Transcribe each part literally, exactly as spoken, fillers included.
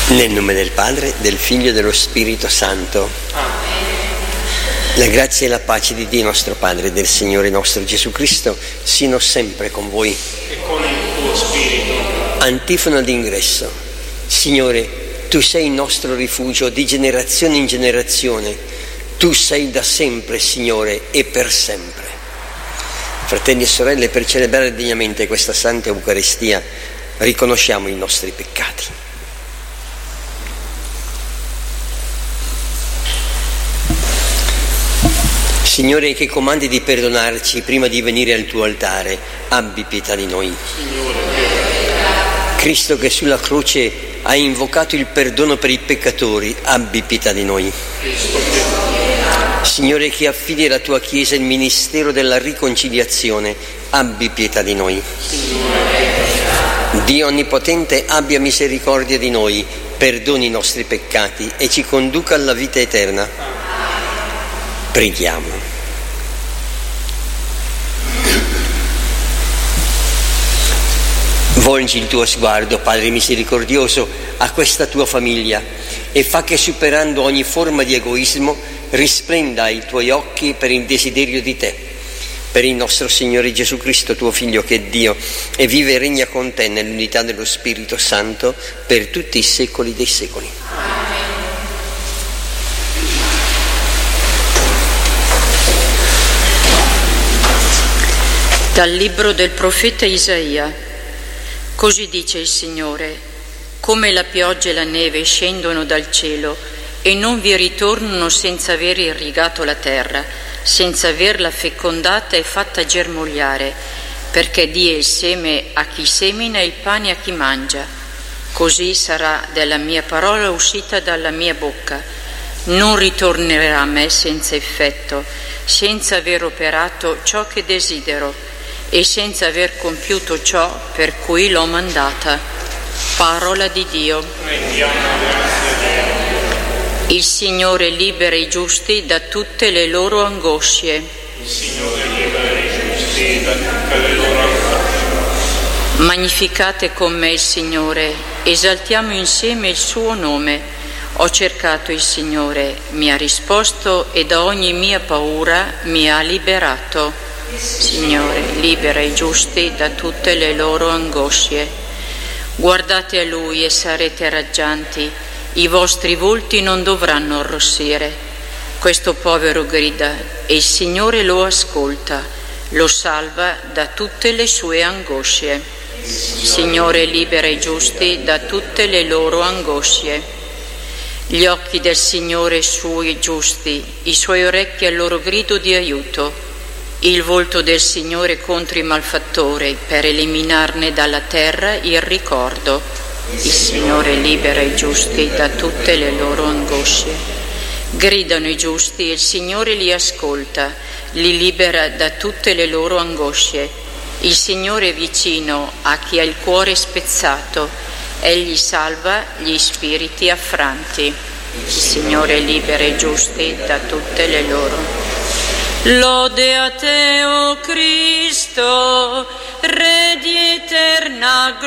Nel nome del Padre, del Figlio e dello Spirito Santo. Amen. La grazia e la pace di Dio nostro Padre e del Signore nostro Gesù Cristo siano sempre con voi. E con il tuo spirito. Antifona d'ingresso. Signore, tu sei il nostro rifugio di generazione in generazione. Tu sei da sempre, Signore, e per sempre. Fratelli e sorelle, per celebrare degnamente questa Santa Eucaristia, riconosciamo i nostri peccati. Signore, che comandi di perdonarci prima di venire al tuo altare, abbi pietà di noi. Signore, Cristo, che sulla croce hai invocato il perdono per i peccatori, abbi pietà di noi. Cristo, che... Signore, che affidi alla tua Chiesa il ministero della riconciliazione, abbi pietà di noi. Signore, Dio Onnipotente, abbia misericordia di noi, perdoni i nostri peccati e ci conduca alla vita eterna. Preghiamo. Volgi il tuo sguardo, Padre misericordioso, a questa tua famiglia e fa che, superando ogni forma di egoismo, risplenda ai tuoi occhi per il desiderio di te. Per il nostro Signore Gesù Cristo, tuo Figlio, che è Dio e vive e regna con te nell'unità dello Spirito Santo per tutti i secoli dei secoli. Dal libro del profeta Isaia. Così dice il Signore: come la pioggia e la neve scendono dal cielo e non vi ritornano senza aver irrigato la terra, senza averla fecondata e fatta germogliare, perché dia il seme a chi semina e il pane a chi mangia. Così sarà della mia parola uscita dalla mia bocca. Non ritornerà a me senza effetto, senza aver operato ciò che desidero e senza aver compiuto ciò per cui l'ho mandata. Parola di Dio. Il Signore libera i giusti da tutte le loro angosce. Il Signore libera i giusti da tutte le loro angosce. Magnificate con me il Signore, esaltiamo insieme il suo nome. Ho cercato il Signore, mi ha risposto e da ogni mia paura mi ha liberato. Signore, libera i giusti da tutte le loro angosce. Guardate a Lui e sarete raggianti, i vostri volti non dovranno arrossire. Questo povero grida e il Signore lo ascolta, lo salva da tutte le sue angosce. Signore, libera i giusti da tutte le loro angosce. Gli occhi del Signore sui giusti, i suoi orecchi al loro grido di aiuto. Il volto del Signore contro i malfattori per eliminarne dalla terra il ricordo. Il Signore libera i giusti da tutte le loro angosce. Gridano i giusti e il Signore li ascolta, li libera da tutte le loro angosce. Il Signore è vicino a chi ha il cuore spezzato, egli salva gli spiriti affranti. Il Signore libera i giusti da tutte le loro angosce. Lode a te, o Cristo, Re di eterna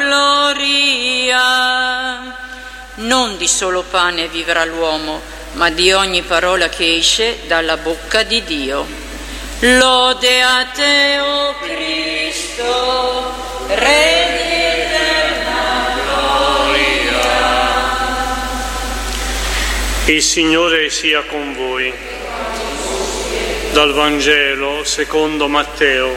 gloria. Non di solo pane vivrà l'uomo, ma di ogni parola che esce dalla bocca di Dio. Lode a te, o Cristo, Re di eterna gloria. Il Signore sia con voi. Dal Vangelo secondo Matteo.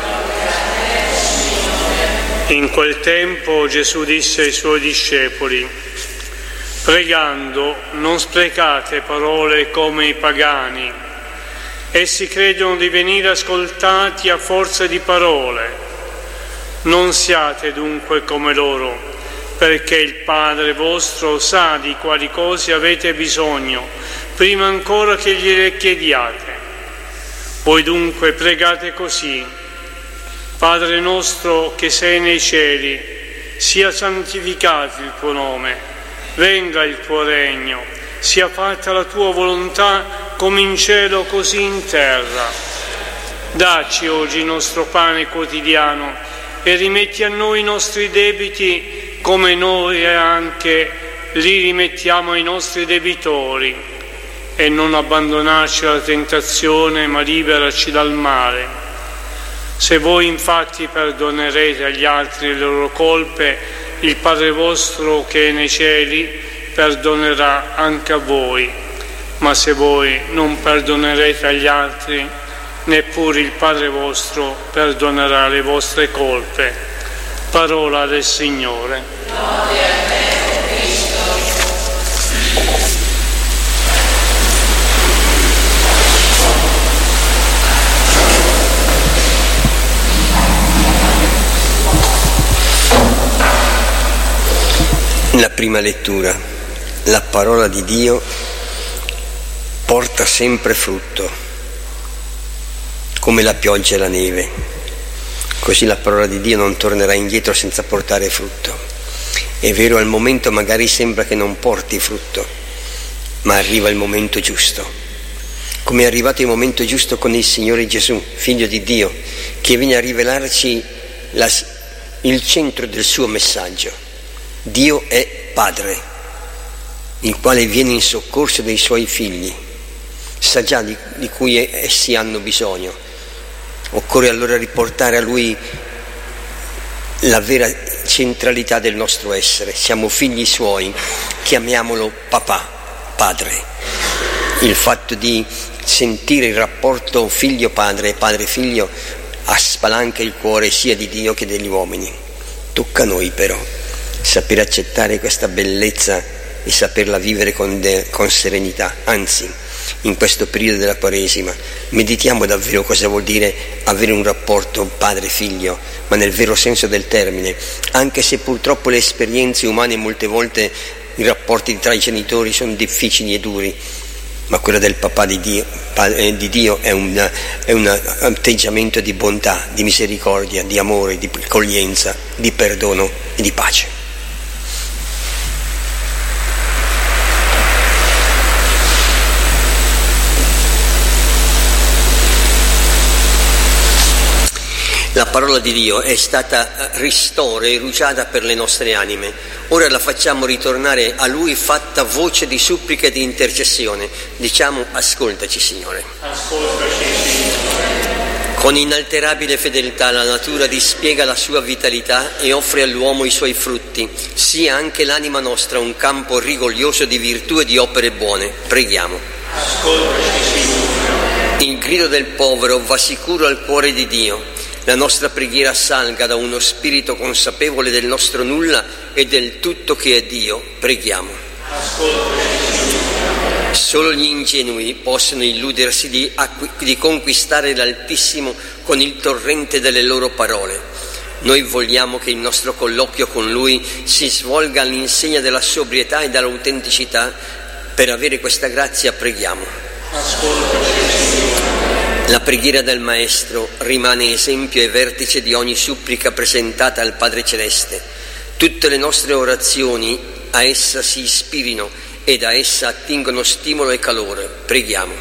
In quel tempo Gesù disse ai suoi discepoli: pregando non sprecate parole come i pagani. Essi credono di venire ascoltati a forza di parole. Non siate dunque come loro, perché il Padre vostro sa di quali cose avete bisogno, prima ancora che gliele chiediate. Voi dunque pregate così: Padre nostro che sei nei cieli, sia santificato il tuo nome, venga il tuo regno, sia fatta la tua volontà come in cielo così in terra. Dacci oggi il nostro pane quotidiano e rimetti a noi i nostri debiti come noi anche li rimettiamo ai nostri debitori, e non abbandonarci alla tentazione, ma liberaci dal male. Se voi infatti perdonerete agli altri le loro colpe, il Padre vostro che è nei cieli perdonerà anche a voi. Ma se voi non perdonerete agli altri, neppure il Padre vostro perdonerà le vostre colpe. Parola del Signore. Gloria a te, Cristo. La prima lettura, la parola di Dio porta sempre frutto, come la pioggia e la neve. Così la parola di Dio non tornerà indietro senza portare frutto. È vero, al momento magari sembra che non porti frutto, ma arriva il momento giusto. Come è arrivato il momento giusto con il Signore Gesù, Figlio di Dio, che viene a rivelarci la, il centro del suo messaggio. Dio è Padre, il quale viene in soccorso dei suoi figli, sa già di, di cui essi hanno bisogno. Occorre allora riportare a Lui la vera centralità del nostro essere. Siamo figli Suoi, chiamiamolo papà, Padre. Il fatto di sentire il rapporto figlio-padre e padre-figlio spalanca il cuore sia di Dio che degli uomini. Tocca a noi però sapere accettare questa bellezza e saperla vivere con, de, con serenità. Anzi, in questo periodo della Quaresima meditiamo davvero cosa vuol dire avere un rapporto padre-figlio, ma nel vero senso del termine, anche se purtroppo le esperienze umane molte volte, i rapporti tra i genitori sono difficili e duri, ma quello del papà di Dio, di Dio è, una, è un atteggiamento di bontà, di misericordia, di amore, di accoglienza, di perdono e di pace. La parola di Dio è stata ristoro e rugiada per le nostre anime. Ora la facciamo ritornare a Lui fatta voce di supplica e di intercessione. Diciamo: ascoltaci, Signore. Ascoltaci, Signore. Con inalterabile fedeltà la natura dispiega la sua vitalità e offre all'uomo i suoi frutti. Sia anche l'anima nostra un campo rigoglioso di virtù e di opere buone. Preghiamo. Ascoltaci, Signore. Il grido del povero va sicuro al cuore di Dio. La nostra preghiera salga da uno spirito consapevole del nostro nulla e del tutto che è Dio. Preghiamo. Solo gli ingenui possono illudersi di, acqu- di conquistare l'Altissimo con il torrente delle loro parole. Noi vogliamo che il nostro colloquio con Lui si svolga all'insegna della sobrietà e dell'autenticità. Per avere questa grazia preghiamo. La preghiera del Maestro rimane esempio e vertice di ogni supplica presentata al Padre Celeste. Tutte le nostre orazioni a essa si ispirino e da essa attingono stimolo e calore. Preghiamo.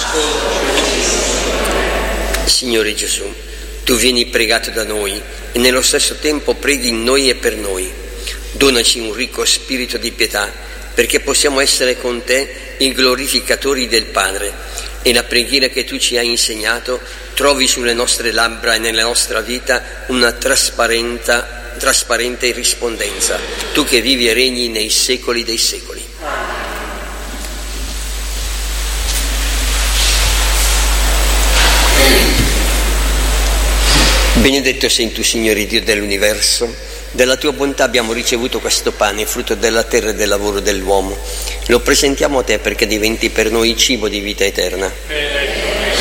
Signore Gesù, Tu vieni pregato da noi e nello stesso tempo preghi in noi e per noi. Donaci un ricco spirito di pietà perché possiamo essere con Te i glorificatori del Padre. E la preghiera che Tu ci hai insegnato trovi sulle nostre labbra e nella nostra vita una trasparente rispondenza. Tu che vivi e regni nei secoli dei secoli. Benedetto sei Tu, Signore Dio dell'universo. Della Tua bontà abbiamo ricevuto questo pane, frutto della terra e del lavoro dell'uomo. Lo presentiamo a Te perché diventi per noi cibo di vita eterna.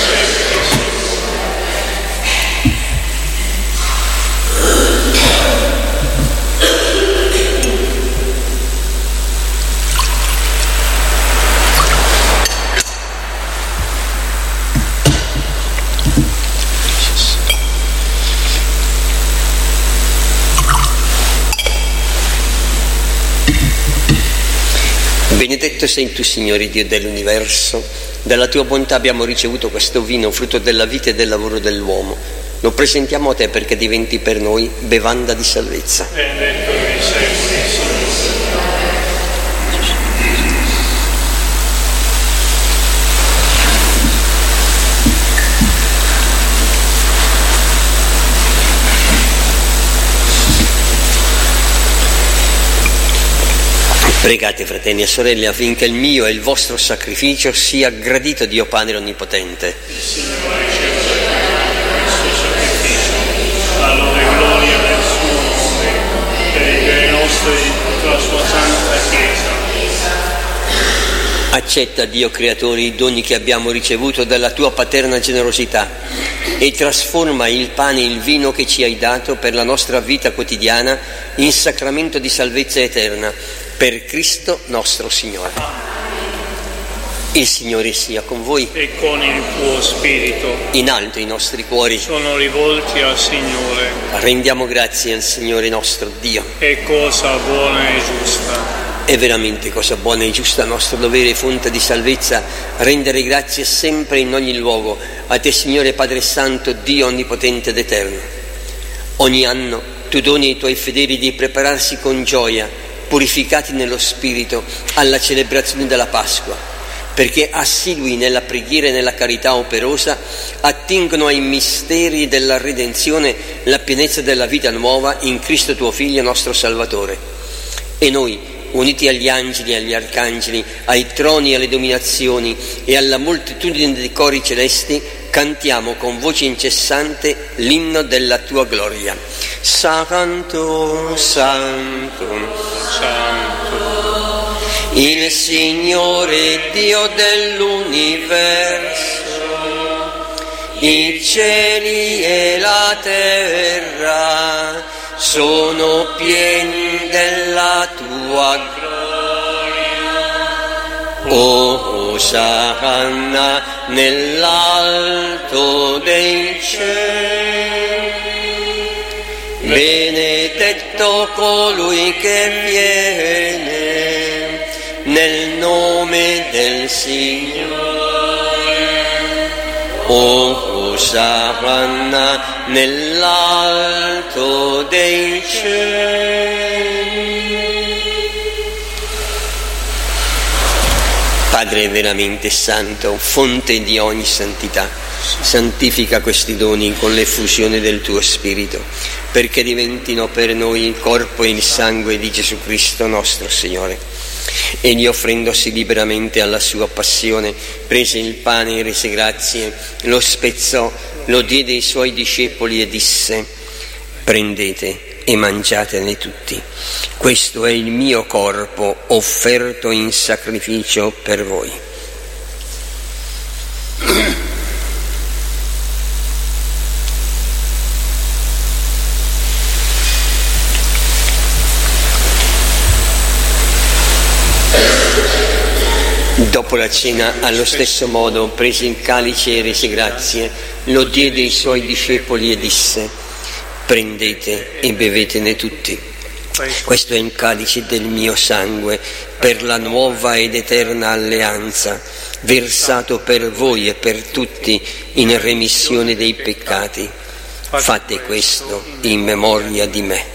Benedetto sei Tu, Signore Dio dell'universo, dalla Tua bontà abbiamo ricevuto questo vino, frutto della vita e del lavoro dell'uomo. Lo presentiamo a Te perché diventi per noi bevanda di salvezza. Benedetto sei Tu, Signore. Pregate, fratelli e sorelle, affinché il mio e il vostro sacrificio sia gradito a Dio Padre Onnipotente. Il Signore riceva questo sacrificio, la lode e gloria del suo nome, per il bene nostro e di tutta la sua santa Chiesa. Accetta, Dio Creatore, i doni che abbiamo ricevuto dalla tua paterna generosità e trasforma il pane e il vino che ci hai dato per la nostra vita quotidiana in sacramento di salvezza eterna, per Cristo nostro Signore. Il Signore sia con voi. E con il tuo spirito. In alto i nostri cuori Sono rivolti al Signore. rendiamo grazie al Signore nostro Dio. È cosa buona e giusta. È veramente cosa buona e giusta, nostro dovere e fonte di salvezza, rendere grazie sempre in ogni luogo a te, Signore Padre Santo, Dio Onnipotente ed Eterno. Ogni anno tu doni ai tuoi fedeli di prepararsi con gioia, purificati nello Spirito, alla celebrazione della Pasqua, perché assidui nella preghiera e nella carità operosa attingono ai misteri della redenzione, la pienezza della vita nuova in Cristo tuo Figlio, nostro Salvatore. E noi, uniti agli angeli e agli arcangeli, ai troni e alle dominazioni e alla moltitudine dei cori celesti, cantiamo con voce incessante l'inno della tua gloria. Santo, Santo, Santo, il Signore Dio dell'universo, i cieli e la terra sono pieni della tua gloria. Osanna nell'alto dei cieli, benedetto colui che viene nel nome del Signore. Osanna nell'alto dei cieli. Padre veramente santo, fonte di ogni santità, santifica questi doni con l'effusione del tuo Spirito, perché diventino per noi il corpo e il sangue di Gesù Cristo nostro Signore. Egli, offrendosi liberamente alla sua passione, prese il pane e rese grazie, lo spezzò, lo diede ai suoi discepoli e disse: prendete e mangiatene tutti, questo è il mio corpo offerto in sacrificio per voi. Dopo la cena, allo stesso modo, prese il calice e rese grazie, lo diede ai suoi discepoli e disse: prendete e bevetene tutti. Questo è il calice del mio sangue, per la nuova ed eterna alleanza, versato per voi e per tutti in remissione dei peccati. Fate questo in memoria di me.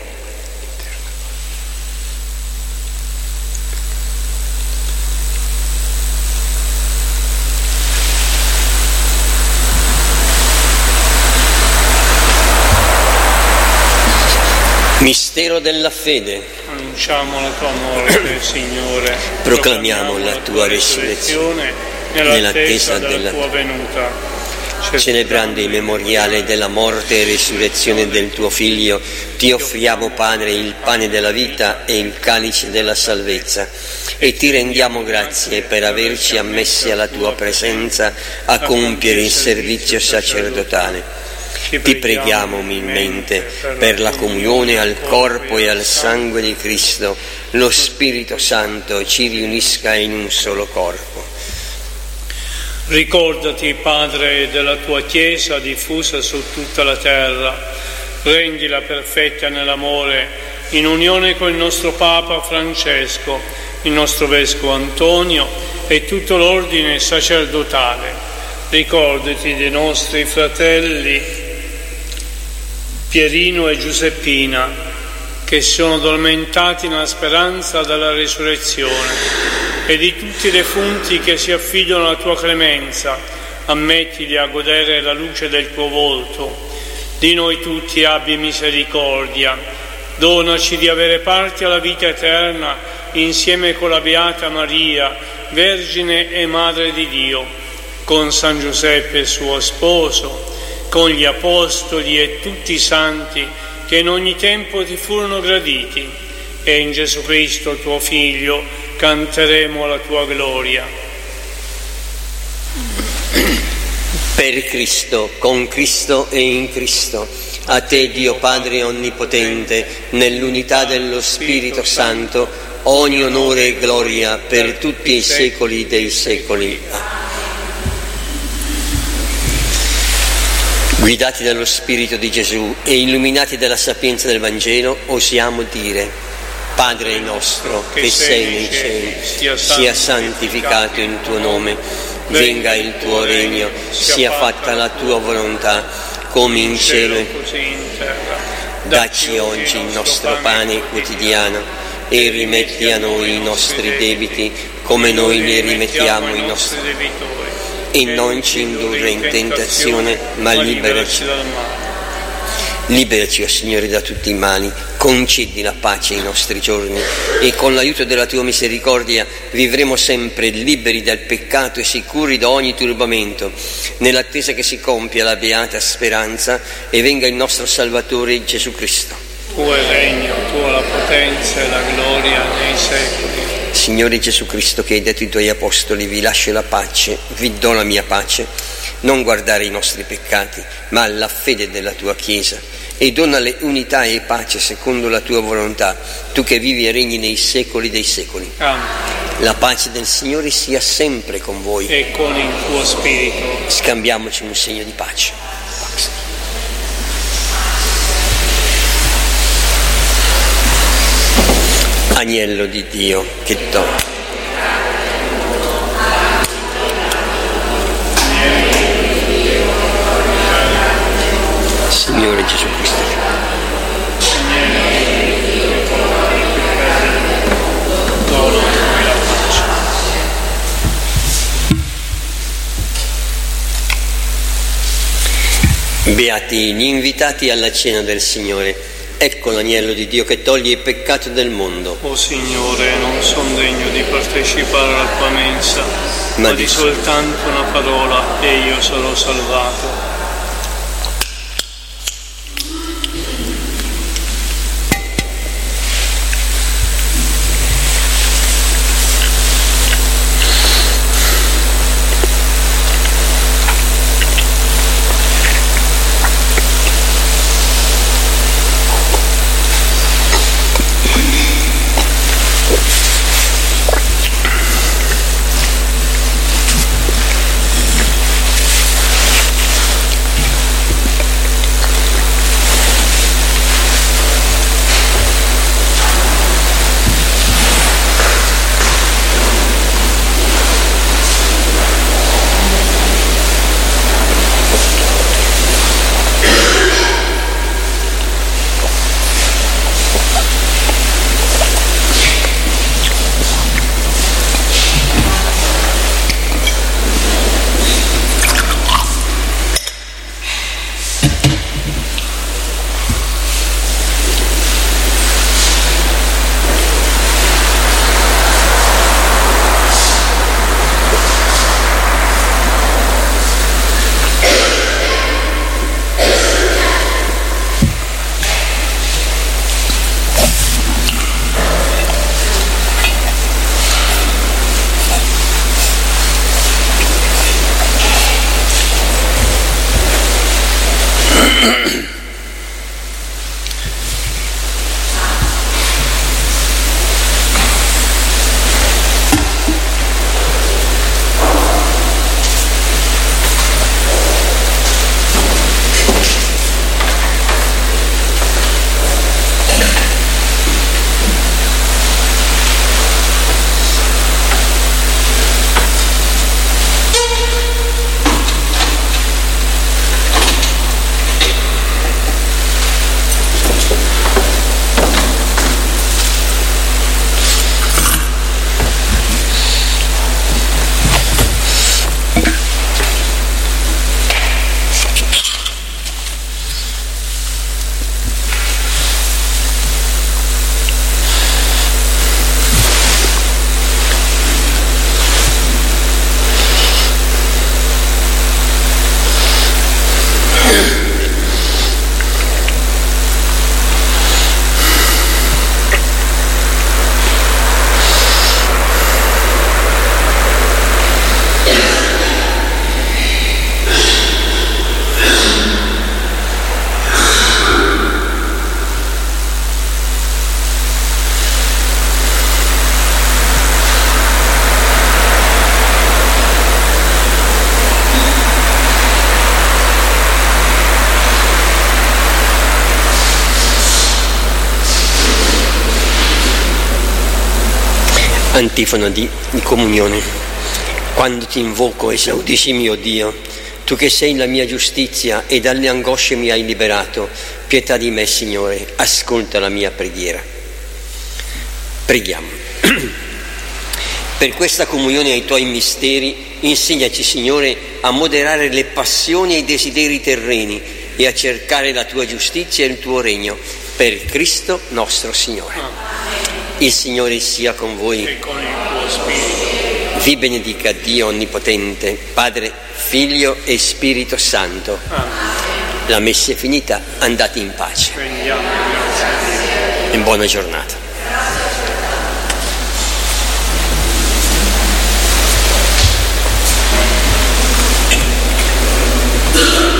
Mistero della fede. Annunciamo la tua morte, Signore. Proclamiamo la tua risurrezione nell'attesa della tua venuta. Celebrando il memoriale della morte e risurrezione del tuo Figlio, ti offriamo, Padre, il pane della vita e il calice della salvezza, e ti rendiamo grazie per averci ammessi alla tua presenza a compiere il servizio sacerdotale. Ti preghiamo umilmente per la comunione al corpo e al sangue di Cristo, lo Spirito Santo ci riunisca in un solo corpo. Ricordati, Padre, della tua Chiesa diffusa su tutta la terra, rendila perfetta nell'amore, in unione con il nostro Papa Francesco, il nostro Vescovo Antonio e tutto l'ordine sacerdotale. Ricordati dei nostri fratelli Pierino e Giuseppina, che sono addormentati nella speranza della risurrezione, e di tutti i defunti che si affidano alla tua clemenza. Ammettili a godere la luce del tuo volto. Di noi tutti abbi misericordia. Donaci di avere parte alla vita eterna insieme con la Beata Maria, Vergine e Madre di Dio, con San Giuseppe suo sposo, con gli Apostoli e tutti i santi che in ogni tempo ti furono graditi, e in Gesù Cristo tuo Figlio canteremo la tua gloria. Per Cristo, con Cristo e in Cristo, a te Dio Padre Onnipotente, nell'unità dello Spirito Santo, ogni onore e gloria per tutti i secoli dei secoli. Guidati dallo Spirito di Gesù e illuminati dalla sapienza del Vangelo, osiamo dire: Padre nostro che sei nei cieli, sia santificato il tuo nome, venga il tuo regno, sia fatta la tua volontà, come in cielo e così in terra. Dacci oggi il nostro pane quotidiano e rimetti a noi i nostri debiti come noi li rimettiamo ai nostri debitori. E non ci indurre in tentazione, ma liberaci dal male. Liberaci, o Signore, da tutti i mali, concedi la pace ai nostri giorni e con l'aiuto della tua misericordia vivremo sempre liberi dal peccato e sicuri da ogni turbamento, nell'attesa che si compia la beata speranza e venga il nostro Salvatore Gesù Cristo. Tuo è il regno, tua la potenza e la gloria nei secoli. Signore Gesù Cristo, che hai detto ai tuoi apostoli: vi lascio la pace, vi do la mia pace, non guardare i nostri peccati, ma alla fede della tua Chiesa, e donale unità e pace secondo la tua volontà, tu che vivi e regni nei secoli dei secoli. Amen. La pace del Signore sia sempre con voi. E con il tuo spirito. Scambiamoci un segno di pace. Agnello di Dio, che toglie. Signore Gesù Cristo. Beati gli invitati alla cena del Signore. Ecco l'agnello di Dio che toglie il peccato del mondo. O Signore, non sono degno di partecipare alla tua mensa, ma, ma di soltanto una parola e io sarò salvato. Antifona di, di comunione. Quando ti invoco, esaudisci mio Dio, tu che sei la mia giustizia e dalle angosce mi hai liberato, pietà di me, Signore, ascolta la mia preghiera. Preghiamo. Per questa comunione ai tuoi misteri, insegnaci, Signore, a moderare le passioni e i desideri terreni e a cercare la tua giustizia e il tuo regno, per Cristo nostro Signore. Il Signore sia con voi. E con il tuo spirito. Vi benedica Dio Onnipotente, Padre, Figlio e Spirito Santo. Amen. La messa è finita, andate in pace. Rendiamo grazie a Dio. In buona giornata. Thank you.